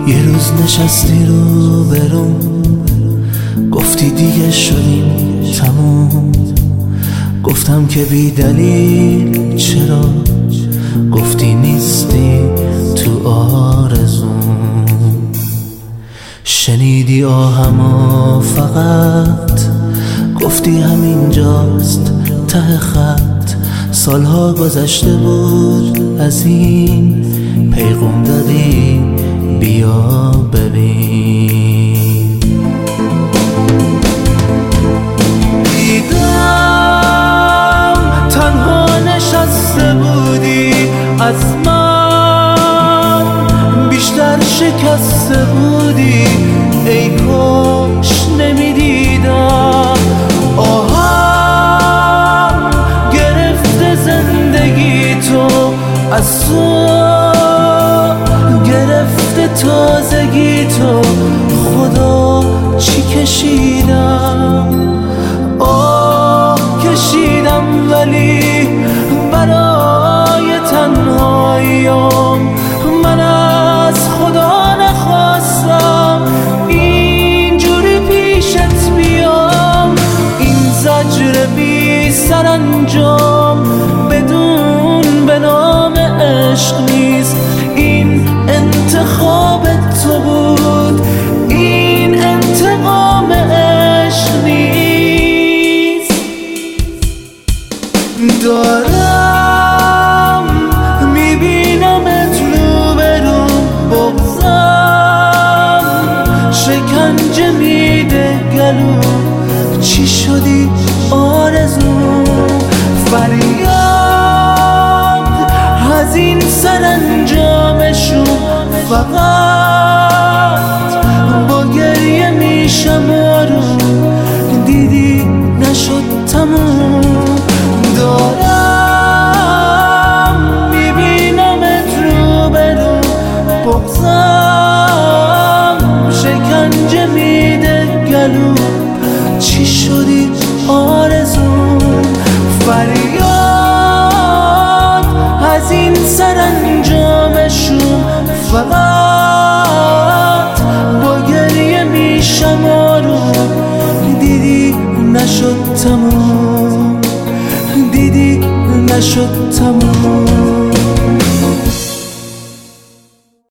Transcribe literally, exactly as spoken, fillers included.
یه روز نشستی رو برم، گفتی دیگه شدیم تموم. گفتم که بی دلیل چرا، گفتی نیستی تو آرزوم. شنیدی آهما فقط، گفتی همینجاست ته خط. سالها گذشته بود از این، پیغام دادی بیا ببین. دیدم تنها نشسته بودی، از من بیشتر شکسته بودی. ای کاش نمیدیدم آهم گرفته زندگی تو، از تو گرفته تازگی تو. خدا چی کشیدم، آه کشیدم، ولی برای تنهاییام من از خدا نخواستم اینجوری پیشت بیام. این زجر بی سرانجام بدون به نام عشق نیست. این انتخاب تو بود، این انتقام عشق نیست. دارم میبینمت رو برو، بغضم شکنجه میده گلو. چی شدی آرزو؟ فریاد از این سرانجامشون، فقط با گریه میشم آروم. دیدی نشد تموم. دارم میبینمت رو برو، بغضم شکنجه میده گلو. چی شدی آرزو؟ فریاد از این سرانجامشون، فقط با گریه میشم آروم. دیدی نشد تموم، دیدی نشد تموم.